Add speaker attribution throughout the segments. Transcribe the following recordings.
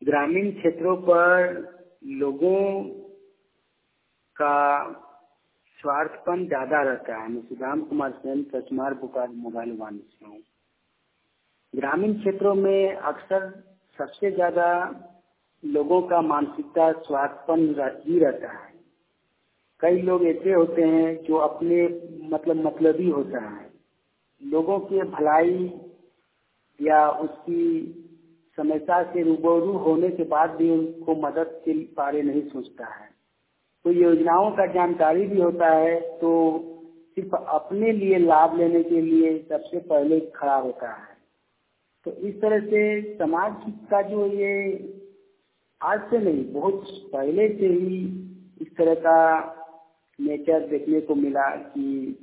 Speaker 1: ग्रामीण क्षेत्रों पर लोगों का स्वार्थपन ज्यादा रहता है। मैं सुदाम कुमार सेन, कचमार बोकारो मोबाइल वाणी से हूँ। ग्रामीण क्षेत्रों में अक्सर सबसे ज्यादा लोगों का मानसिकता स्वार्थपन ही रहता है। कई लोग ऐसे होते हैं जो अपने मतलबी होता है, लोगों की भलाई या उसकी समस्या से रूबरू होने के बाद भी उनको मदद के बारे नहीं सोचता है। तो योजनाओं का जानकारी भी होता है तो सिर्फ अपने लिए लाभ लेने के लिए सबसे पहले खड़ा होता है। तो इस तरह से समाज का जो ये आज से नहीं, बहुत पहले से ही इस तरह का नेचर देखने को मिला कि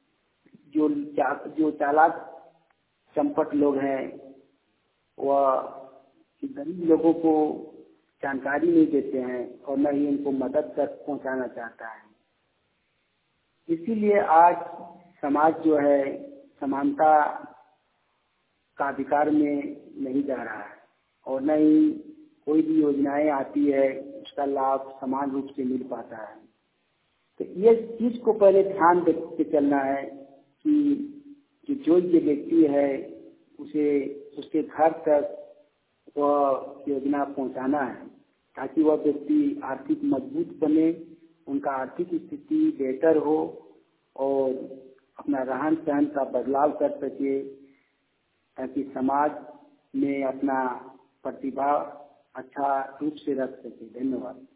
Speaker 1: जो चालाक चंपट लोग हैं वह गरीब लोगों को जानकारी नहीं देते हैं और न ही उनको मदद तक पहुंचाना चाहता है। इसीलिए आज समाज जो है समानता का अधिकार में नहीं जा रहा है और न ही कोई भी योजनाएं आती है उसका लाभ समान रूप से मिल पाता है। तो ये चीज को पहले ध्यान दे के चलना है कि जो ये व्यक्ति है उसे उसके घर तक वह योजना पहुंचाना है ताकि वह व्यक्ति आर्थिक मजबूत बने, उनका आर्थिक स्थिति बेहतर हो और अपना रहन सहन का बदलाव कर सके ताकि समाज में अपना प्रतिभा अच्छा रूप से रख सके। धन्यवाद।